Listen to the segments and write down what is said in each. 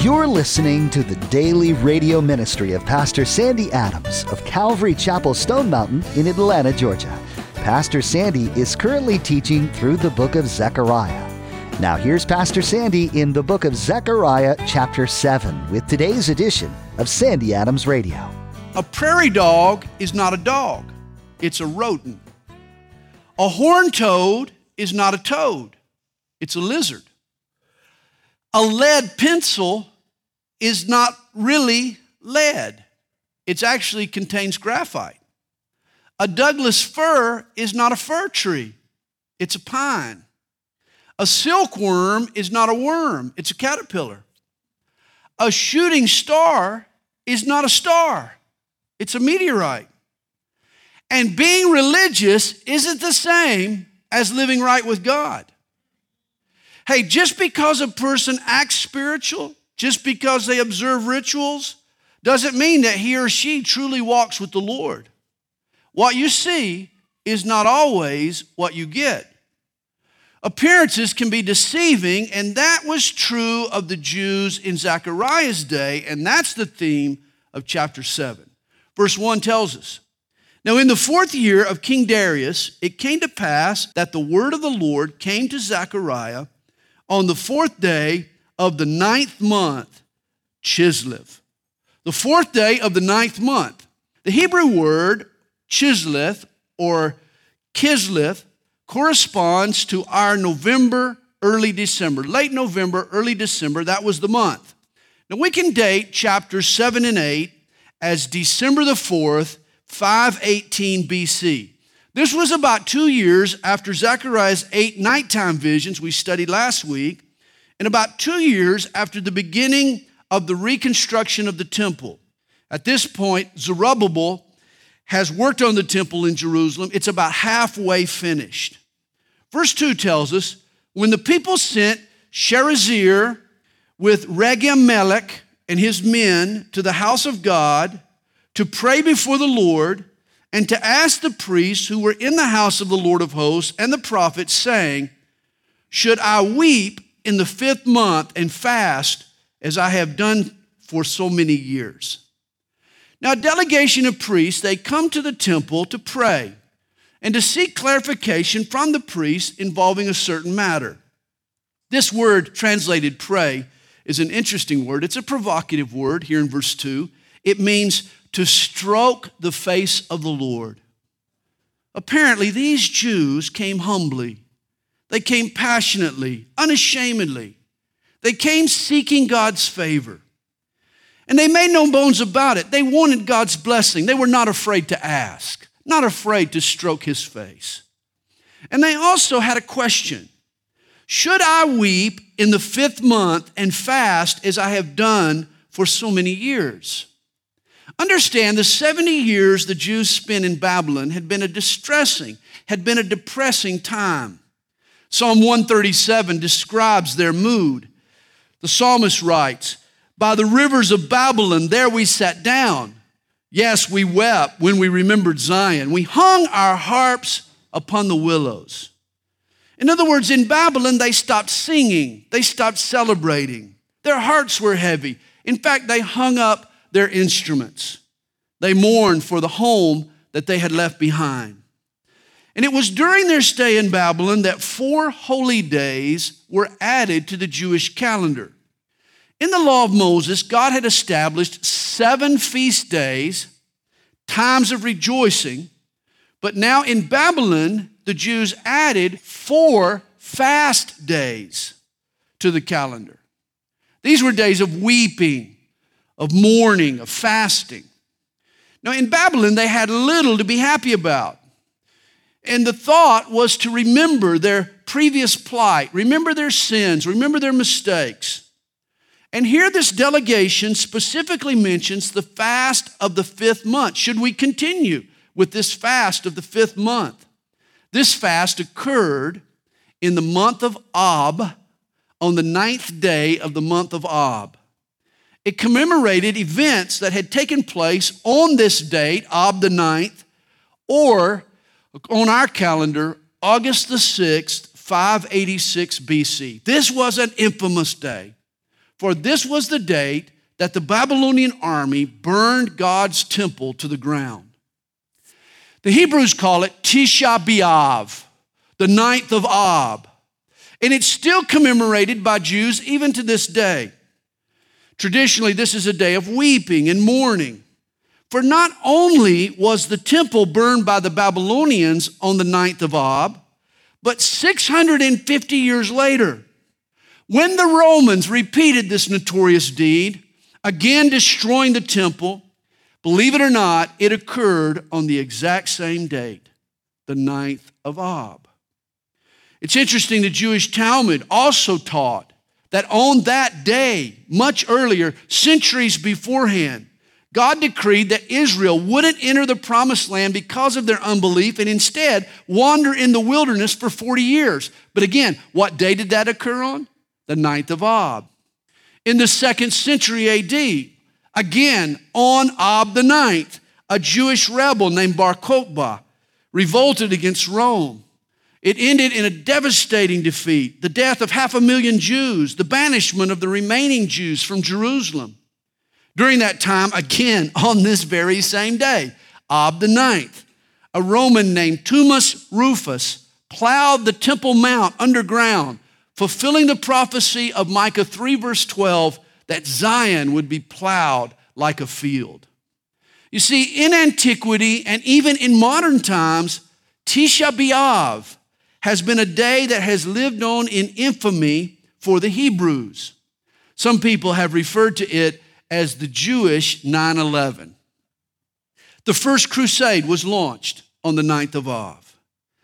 You're listening to the daily radio ministry of Pastor Sandy Adams of Calvary Chapel Stone Mountain in Atlanta, Georgia. Pastor Sandy is currently teaching through the book of Zechariah. Now here's Pastor Sandy in the book of Zechariah chapter 7 with today's edition of Sandy Adams Radio. A prairie dog is not a dog, it's a rodent. A horned toad is not a toad, it's a lizard. A lead pencil is not really lead. It actually contains graphite. A Douglas fir is not a fir tree. It's a pine. A silkworm is not a worm. It's a caterpillar. A shooting star is not a star. It's a meteorite. And being religious isn't the same as living right with God. Hey, just because a person acts spiritual, just because they observe rituals, doesn't mean that he or she truly walks with the Lord. What you see is not always what you get. Appearances can be deceiving, and that was true of the Jews in Zechariah's day, and that's the theme of chapter 7. Verse 1 tells us, "Now in the 4th year of King Darius, it came to pass that the word of the Lord came to Zechariah on the 4th day of the 9th month, Chislev." The 4th day of the 9th month. The Hebrew word Chislev or Kislev corresponds to our November, early December. Late November, early December, that was the month. Now we can date chapters 7 and 8 as December the 4th, 518 BC. This was about 2 years after Zechariah's 8 nighttime visions we studied last week, and about 2 years after the beginning of the reconstruction of the temple. At this point, Zerubbabel has worked on the temple in Jerusalem. It's about halfway finished. Verse 2 tells us, when the people sent Sherezer with Regem-melech and his men to the house of God to pray before the Lord and to ask the priests who were in the house of the Lord of hosts and the prophets, saying, "Should I weep in the 5th month and fast as I have done for so many years?" Now, a delegation of priests, they come to the temple to pray and to seek clarification from the priests involving a certain matter. This word translated pray is an interesting word. It's a provocative word here in verse 2. It means to stroke the face of the Lord. Apparently, these Jews came humbly. They came passionately, unashamedly. They came seeking God's favor. And they made no bones about it. They wanted God's blessing. They were not afraid to ask, not afraid to stroke his face. And they also had a question. Should I weep in the 5th month and fast as I have done for so many years? Understand, the 70 years the Jews spent in Babylon had been a depressing time. Psalm 137 describes their mood. The psalmist writes, "By the rivers of Babylon, there we sat down. Yes, we wept when we remembered Zion. We hung our harps upon the willows." In other words, in Babylon, they stopped singing. They stopped celebrating. Their hearts were heavy. In fact, they hung up their instruments. They mourned for the home that they had left behind. And it was during their stay in Babylon that 4 holy days were added to the Jewish calendar. In the law of Moses, God had established 7 feast days, times of rejoicing, but now in Babylon, the Jews added 4 fast days to the calendar. These were days of weeping, of mourning, of fasting. Now in Babylon, they had little to be happy about. And the thought was to remember their previous plight, remember their sins, remember their mistakes. And here this delegation specifically mentions the fast of the 5th month. Should we continue with this fast of the 5th month? This fast occurred in the month of Ab, on the 9th day of the month of Ab. It commemorated events that had taken place on this date, Ab the 9th, or on our calendar, August the 6th, 586 BC. This was an infamous day. For this was the date that the Babylonian army burned God's temple to the ground. The Hebrews call it Tisha B'Av, the 9th of Ab, and it's still commemorated by Jews even to this day. Traditionally, this is a day of weeping and mourning. For not only was the temple burned by the Babylonians on the 9th of Ab, but 650 years later, when the Romans repeated this notorious deed, again destroying the temple, believe it or not, it occurred on the exact same date, the 9th of Ab. It's interesting, the Jewish Talmud also taught that on that day, much earlier, centuries beforehand, God decreed that Israel wouldn't enter the promised land because of their unbelief and instead wander in the wilderness for 40 years. But again, what day did that occur on? The 9th of Ab. In the 2nd century AD, again, on Ab the 9th, a Jewish rebel named Bar Kokhba revolted against Rome. It ended in a devastating defeat, the death of 500,000 Jews, the banishment of the remaining Jews from Jerusalem. During that time, again, on this very same day, Ab the 9th, a Roman named Tumus Rufus plowed the Temple Mount underground, fulfilling the prophecy of Micah 3 verse 12 that Zion would be plowed like a field. You see, in antiquity and even in modern times, Tisha B'Av has been a day that has lived on in infamy for the Hebrews. Some people have referred to it as the Jewish 9/11. The first crusade was launched on the 9th of Av,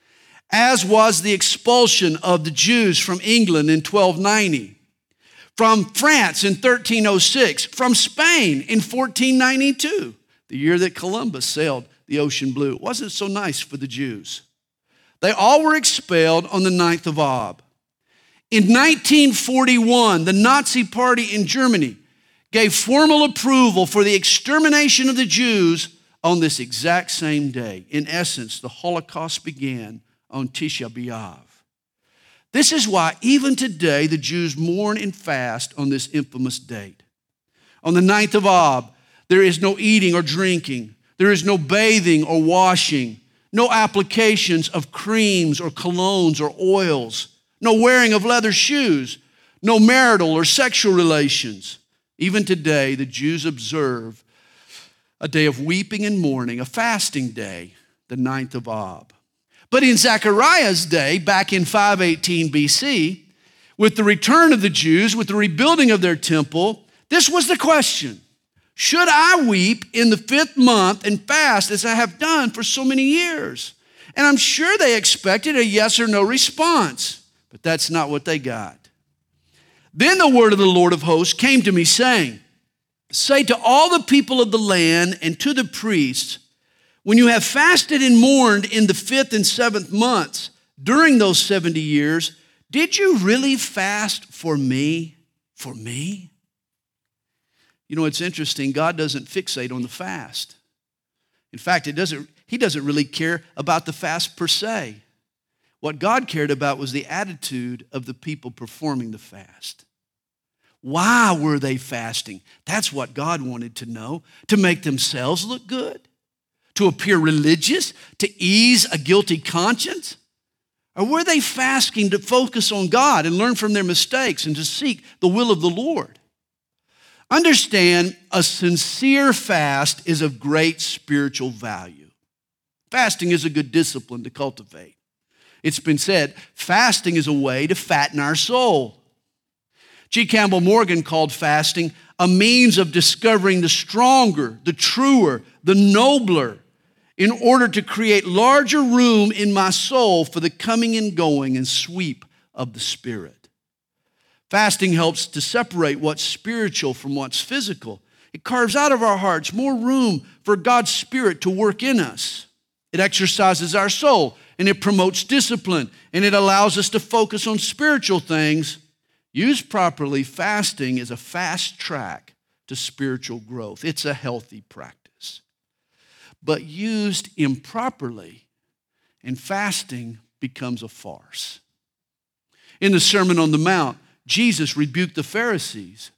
as was the expulsion of the Jews from England in 1290, from France in 1306, from Spain in 1492, the year that Columbus sailed the ocean blue. It wasn't so nice for the Jews. They all were expelled on the 9th of Ab. In 1941, the Nazi Party in Germany gave formal approval for the extermination of the Jews on this exact same day. In essence, the Holocaust began on Tisha B'Av. This is why even today the Jews mourn and fast on this infamous date. On the 9th of Ab, there is no eating or drinking. There is no bathing or washing. No applications of creams or colognes or oils. No wearing of leather shoes. No marital or sexual relations. Even today, the Jews observe a day of weeping and mourning, a fasting day, the 9th of Ab. But in Zechariah's day, back in 518 BC, with the return of the Jews, with the rebuilding of their temple, this was the question: should I weep in the 5th month and fast as I have done for so many years? And I'm sure they expected a yes or no response, but that's not what they got. Then the word of the Lord of hosts came to me, saying, say to all the people of the land and to the priests, when you have fasted and mourned in the 5th and 7th months during those 70 years, did you really fast for me? For me? You know, it's interesting. God doesn't fixate on the fast. In fact, He doesn't really care about the fast per se. What God cared about was the attitude of the people performing the fast. Why were they fasting? That's what God wanted to know. To make themselves look good? To appear religious? To ease a guilty conscience? Or were they fasting to focus on God and learn from their mistakes and to seek the will of the Lord? Understand, a sincere fast is of great spiritual value. Fasting is a good discipline to cultivate. It's been said, fasting is a way to fatten our soul. G. Campbell Morgan called fasting a means of discovering the stronger, the truer, the nobler, in order to create larger room in my soul for the coming and going and sweep of the Spirit. Fasting helps to separate what's spiritual from what's physical. It carves out of our hearts more room for God's Spirit to work in us. It exercises our soul, and it promotes discipline, and it allows us to focus on spiritual things. Used properly, fasting is a fast track to spiritual growth. It's a healthy practice. But used improperly, and fasting becomes a farce. In the Sermon on the Mount, Jesus rebuked the Pharisees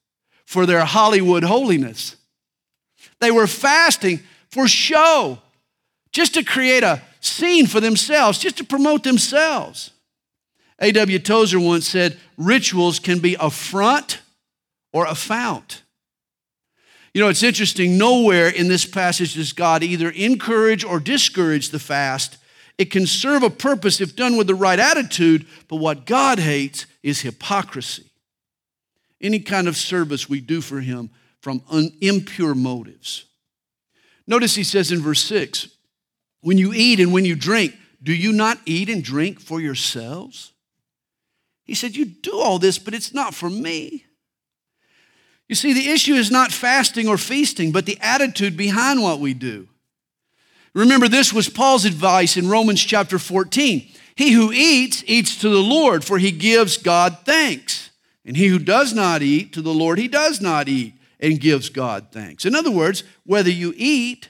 for their Hollywood holiness. They were fasting for show, just to create a scene for themselves, just to promote themselves. A.W. Tozer once said, rituals can be a front or a fount. You know, it's interesting, nowhere in this passage does God either encourage or discourage the fast. It can serve a purpose if done with the right attitude, but what God hates is hypocrisy. Any kind of service we do for him from impure motives. Notice he says in verse 6, when you eat and when you drink, do you not eat and drink for yourselves? He said, you do all this, but it's not for me. You see, the issue is not fasting or feasting, but the attitude behind what we do. Remember, this was Paul's advice in Romans chapter 14. He who eats, eats to the Lord, for he gives God thanks. And he who does not eat, to the Lord he does not eat, and gives God thanks. In other words, whether you eat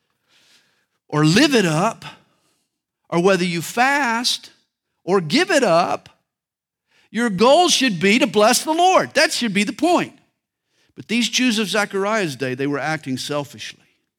or live it up, or whether you fast or give it up, your goal should be to bless the Lord. That should be the point. But these Jews of Zechariah's day, they were acting selfishly.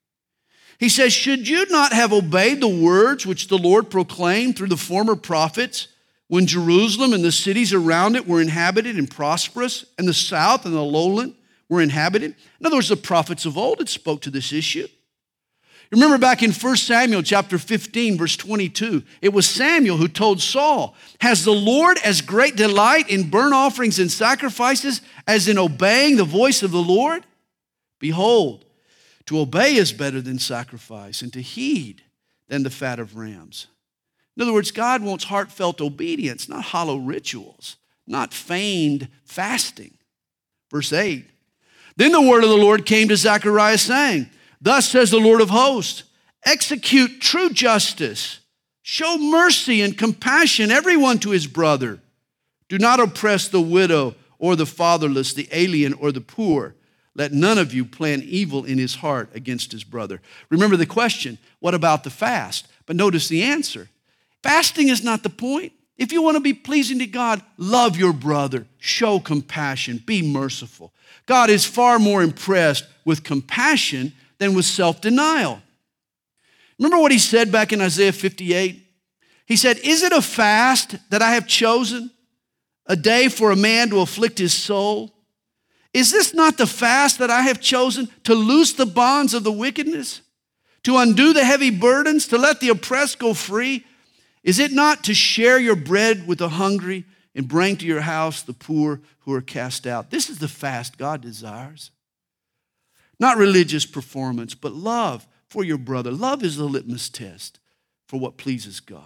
He says, should you not have obeyed the words which the Lord proclaimed through the former prophets when Jerusalem and the cities around it were inhabited and prosperous, and the south and the lowland were inhabited? In other words, the prophets of old had spoke to this issue. Remember back in 1 Samuel chapter 15, verse 22, it was Samuel who told Saul, has the Lord as great delight in burnt offerings and sacrifices as in obeying the voice of the Lord? Behold, to obey is better than sacrifice, and to heed than the fat of rams. In other words, God wants heartfelt obedience, not hollow rituals, not feigned fasting. Verse 8, then the word of the Lord came to Zechariah saying, thus says the Lord of hosts, execute true justice, show mercy and compassion everyone to his brother. Do not oppress the widow or the fatherless, the alien or the poor. Let none of you plan evil in his heart against his brother. Remember the question, what about the fast? But notice the answer. Fasting is not the point. If you want to be pleasing to God, love your brother, show compassion, be merciful. God is far more impressed with compassion than with self-denial. Remember what he said back in Isaiah 58? He said, is it a fast that I have chosen, a day for a man to afflict his soul? Is this not the fast that I have chosen, to loose the bonds of the wickedness, to undo the heavy burdens, to let the oppressed go free? Is it not to share your bread with the hungry and bring to your house the poor who are cast out? This is the fast God desires. Not religious performance, but love for your brother. Love is the litmus test for what pleases God.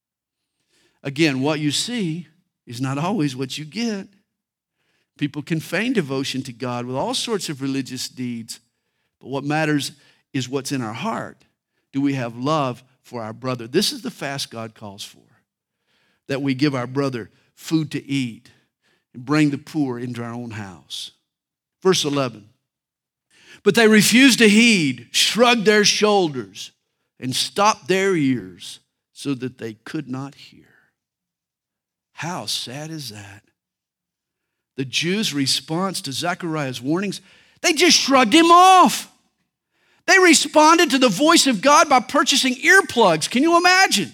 Again, what you see is not always what you get. People can feign devotion to God with all sorts of religious deeds, but what matters is what's in our heart. Do we have love for our brother? This is the fast God calls for, that we give our brother food to eat and bring the poor into our own house. Verse 11. But they refused to heed, shrugged their shoulders, and stopped their ears so that they could not hear. How sad is that? The Jews' response to Zechariah's warnings, they just shrugged him off. They responded to the voice of God by purchasing earplugs. Can you imagine?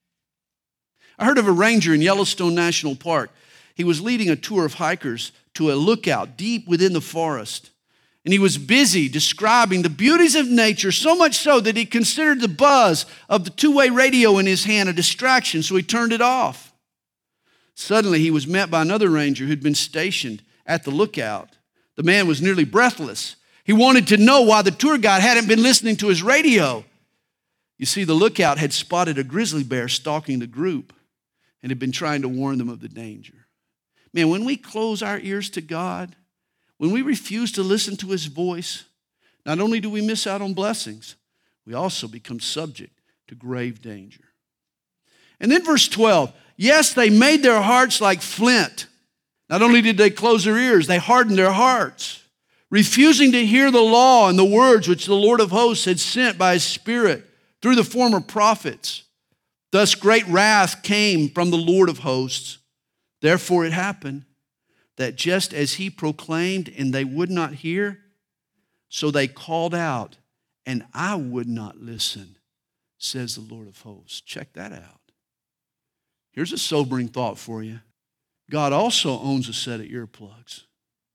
I heard of a ranger in Yellowstone National Park. He was leading a tour of hikers to a lookout deep within the forest. And he was busy describing the beauties of nature, so much so that he considered the buzz of the two-way radio in his hand a distraction, so he turned it off. Suddenly, he was met by another ranger who'd been stationed at the lookout. The man was nearly breathless. He wanted to know why the tour guide hadn't been listening to his radio. You see, the lookout had spotted a grizzly bear stalking the group and had been trying to warn them of the danger. Man, when we close our ears to God, when we refuse to listen to his voice, not only do we miss out on blessings, we also become subject to grave danger. And then verse 12, yes, they made their hearts like flint. Not only did they close their ears, they hardened their hearts, refusing to hear the law and the words which the Lord of hosts had sent by his Spirit through the former prophets. Thus great wrath came from the Lord of hosts. Therefore it happened, that just as he proclaimed and they would not hear, so they called out and I would not listen, says the Lord of hosts. Check that out. Here's a sobering thought for you. God also owns a set of earplugs.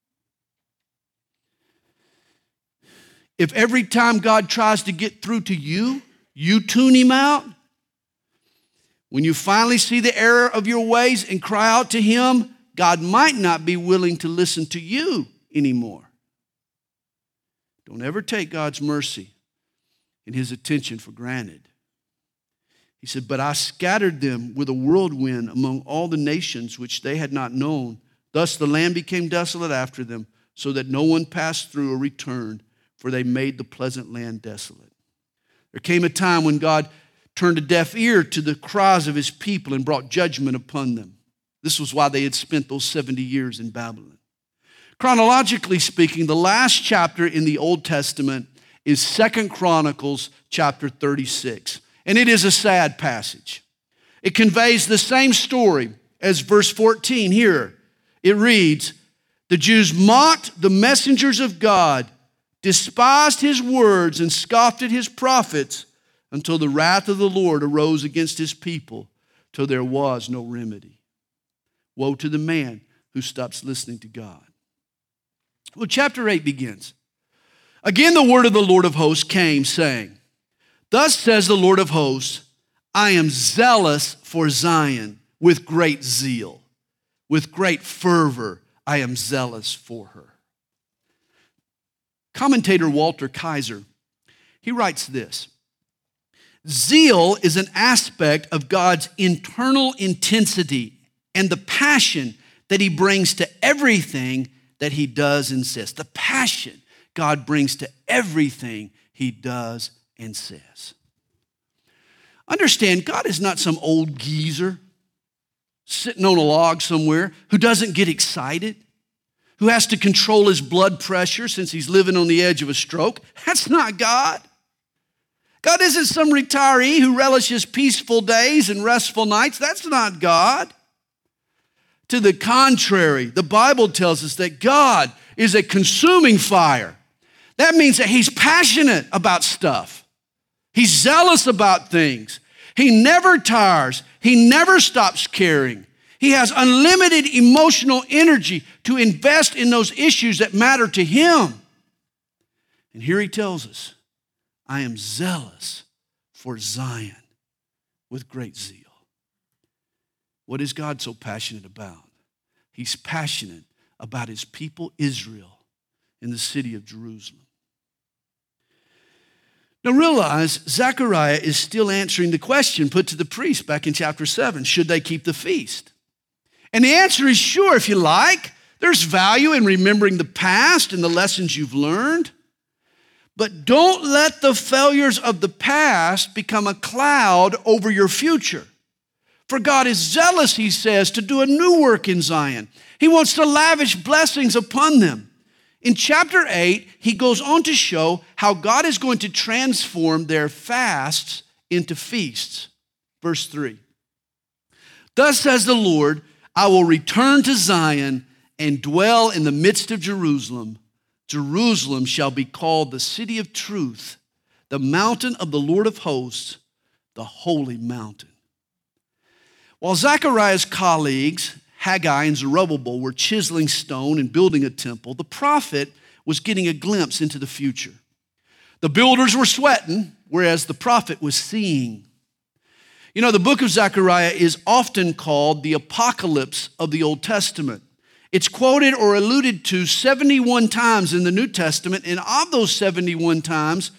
If every time God tries to get through to you, you tune him out, when you finally see the error of your ways and cry out to him, God might not be willing to listen to you anymore. Don't ever take God's mercy and his attention for granted. He said, but I scattered them with a whirlwind among all the nations which they had not known. Thus the land became desolate after them, so that no one passed through or returned, for they made the pleasant land desolate. There came a time when God turned a deaf ear to the cries of his people and brought judgment upon them. This was why they had spent those 70 years in Babylon. Chronologically speaking, the last chapter in the Old Testament is 2 Chronicles chapter 36. And it is a sad passage. It conveys the same story as verse 14 here. It reads, the Jews mocked the messengers of God, despised his words, and scoffed at his prophets until the wrath of the Lord arose against his people, till there was no remedy. Woe to the man who stops listening to God. Well, chapter 8 begins. Again, the word of the Lord of hosts came, saying, thus says the Lord of hosts, I am zealous for Zion with great zeal. With great fervor, I am zealous for her. Commentator Walter Kaiser, he writes this, zeal is an aspect of God's internal intensity and the passion that he brings to everything that he does and says. The passion God brings to everything he does and says. Understand, God is not some old geezer sitting on a log somewhere who doesn't get excited, who has to control his blood pressure since he's living on the edge of a stroke. That's not God. God isn't some retiree who relishes peaceful days and restful nights. That's not God. To the contrary, the Bible tells us that God is a consuming fire. That means that he's passionate about stuff. He's zealous about things. He never tires. He never stops caring. He has unlimited emotional energy to invest in those issues that matter to him. And here he tells us, I am zealous for Zion with great zeal. What is God so passionate about? He's passionate about his people Israel in the city of Jerusalem. Now realize, Zechariah is still answering the question put to the priest back in chapter 7. Should they keep the feast? And the answer is sure, if you like. There's value in remembering the past and the lessons you've learned. But don't let the failures of the past become a cloud over your future. For God is zealous, he says, to do a new work in Zion. He wants to lavish blessings upon them. In chapter 8, he goes on to show how God is going to transform their fasts into feasts. Verse 3. Thus says the Lord, I will return to Zion and dwell in the midst of Jerusalem. Jerusalem shall be called the city of truth, the mountain of the Lord of hosts, the holy mountain. While Zechariah's colleagues, Haggai and Zerubbabel, were chiseling stone and building a temple, the prophet was getting a glimpse into the future. The builders were sweating, whereas the prophet was seeing. You know, the book of Zechariah is often called the apocalypse of the Old Testament. It's quoted or alluded to 71 times in the New Testament, and of those 71 times,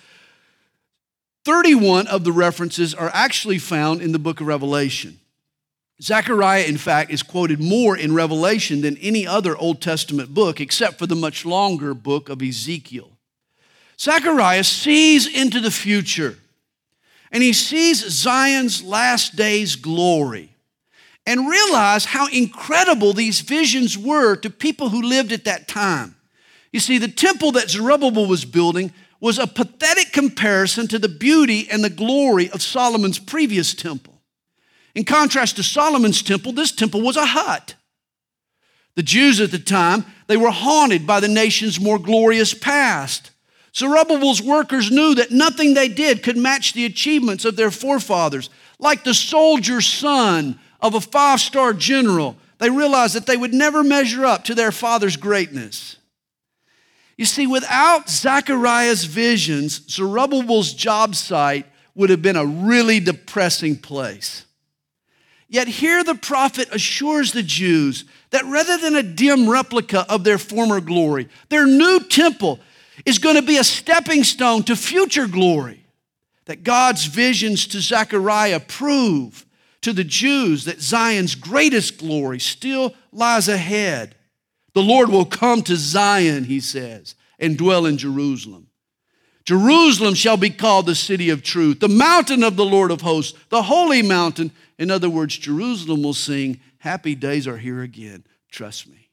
31 of the references are actually found in the book of Revelation. Zechariah, in fact, is quoted more in Revelation than any other Old Testament book, except for the much longer book of Ezekiel. Zechariah sees into the future, and he sees Zion's last days glory, and realize how incredible these visions were to people who lived at that time. You see, the temple that Zerubbabel was building was a pathetic comparison to the beauty and the glory of Solomon's previous temple. In contrast to Solomon's temple, this temple was a hut. The Jews at the time, they were haunted by the nation's more glorious past. Zerubbabel's workers knew that nothing they did could match the achievements of their forefathers. Like the soldier's son of a 5-star general, they realized that they would never measure up to their father's greatness. You see, without Zechariah's visions, Zerubbabel's job site would have been a really depressing place. Yet here the prophet assures the Jews that rather than a dim replica of their former glory, their new temple is going to be a stepping stone to future glory. That God's visions to Zechariah prove to the Jews that Zion's greatest glory still lies ahead. The Lord will come to Zion, he says, and dwell in Jerusalem. Jerusalem shall be called the city of truth, the mountain of the Lord of hosts, the holy mountain. In other words, Jerusalem will sing, happy days are here again. Trust me.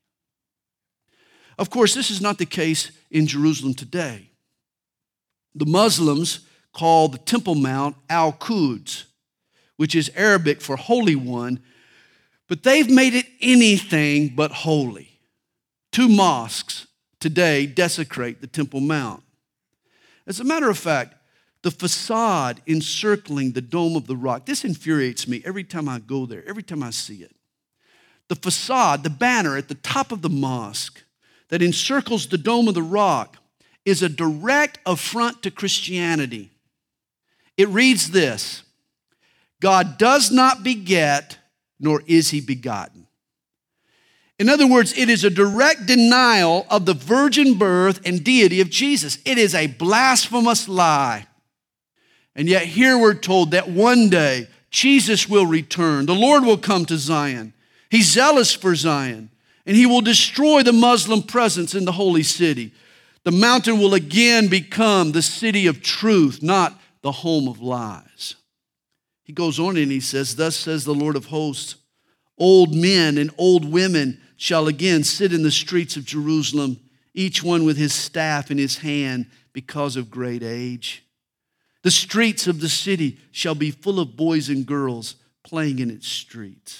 Of course, this is not the case in Jerusalem today. The Muslims call the Temple Mount Al-Quds, which is Arabic for Holy One, but they've made it anything but holy. 2 mosques today desecrate the Temple Mount. As a matter of fact, the facade encircling the Dome of the Rock, this infuriates me every time I go there, every time I see it. The facade, the banner at the top of the mosque that encircles the Dome of the Rock is a direct affront to Christianity. It reads this: God does not beget, nor is he begotten. In other words, it is a direct denial of the virgin birth and deity of Jesus. It is a blasphemous lie. And yet here we're told that one day Jesus will return. The Lord will come to Zion. He's zealous for Zion, and he will destroy the Muslim presence in the holy city. The mountain will again become the city of truth, not the home of lies. He goes on and he says, thus says the Lord of hosts, old men and old women shall again sit in the streets of Jerusalem, each one with his staff in his hand because of great age. The streets of the city shall be full of boys and girls playing in its streets.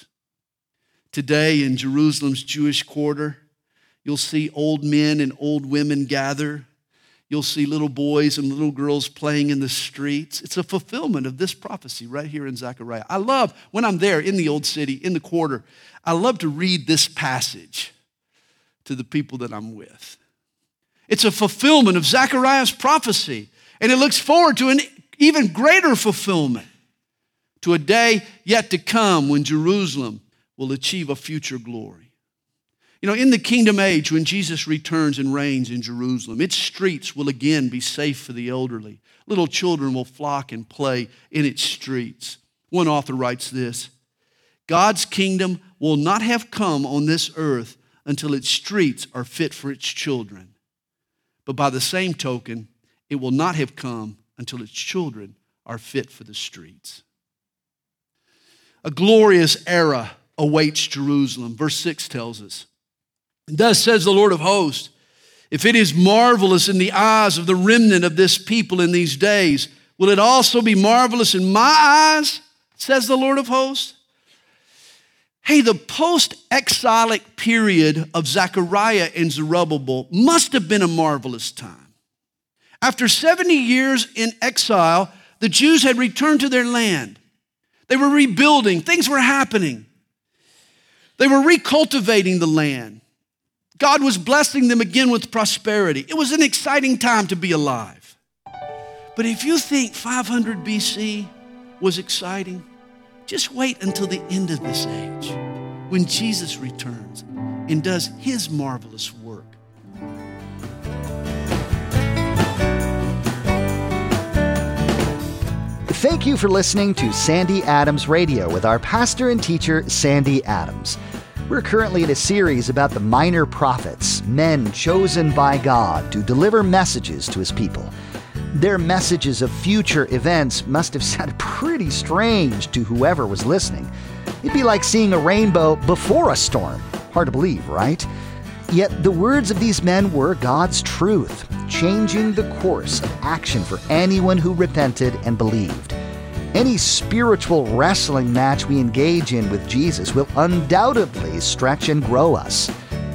Today in Jerusalem's Jewish quarter, you'll see old men and old women gather. You'll see little boys and little girls playing in the streets. It's a fulfillment of this prophecy right here in Zechariah. I love, when I'm there in the old city, in the quarter, I love to read this passage to the people that I'm with. It's a fulfillment of Zechariah's prophecy, and it looks forward to an even greater fulfillment, to a day yet to come when Jerusalem will achieve a future glory. You know, in the kingdom age, when Jesus returns and reigns in Jerusalem, its streets will again be safe for the elderly. Little children will flock and play in its streets. One author writes this: God's kingdom will not have come on this earth until its streets are fit for its children. But by the same token, it will not have come until its children are fit for the streets. A glorious era awaits Jerusalem. Verse 6 tells us, thus says the Lord of hosts, if it is marvelous in the eyes of the remnant of this people in these days, will it also be marvelous in my eyes, says the Lord of hosts? Hey, the post-exilic period of Zechariah and Zerubbabel must have been a marvelous time. After 70 years in exile, the Jews had returned to their land. They were rebuilding. Things were happening. They were recultivating the land. God was blessing them again with prosperity. It was an exciting time to be alive. But if you think 500 BC was exciting, just wait until the end of this age when Jesus returns and does his marvelous work. Thank you for listening to Sandy Adams Radio with our pastor and teacher, Sandy Adams. We're currently in a series about the minor prophets, men chosen by God to deliver messages to his people. Their messages of future events must have sounded pretty strange to whoever was listening. It'd be like seeing a rainbow before a storm. Hard to believe, right? Yet the words of these men were God's truth, changing the course of action for anyone who repented and believed. Any spiritual wrestling match we engage in with Jesus will undoubtedly stretch and grow us.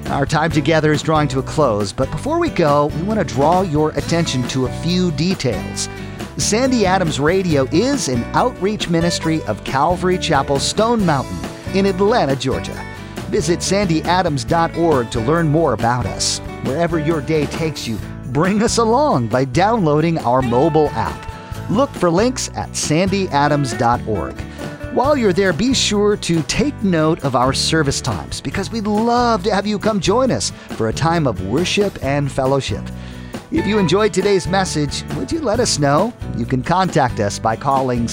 Our time together is drawing to a close, but before we go, we want to draw your attention to a few details. Sandy Adams Radio is an outreach ministry of Calvary Chapel Stone Mountain in Atlanta, Georgia. Visit sandyadams.org to learn more about us. Wherever your day takes you, bring us along by downloading our mobile app. Look for links at sandyadams.org. While you're there, be sure to take note of our service times because we'd love to have you come join us for a time of worship and fellowship. If you enjoyed today's message, would you let us know? You can contact us by calling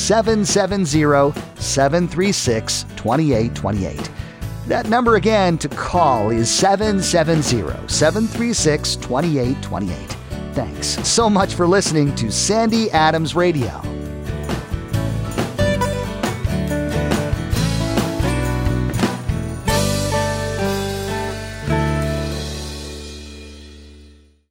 770-736-2828. That number again to call is 770-736-2828. Thanks so much for listening to Sandy Adams Radio.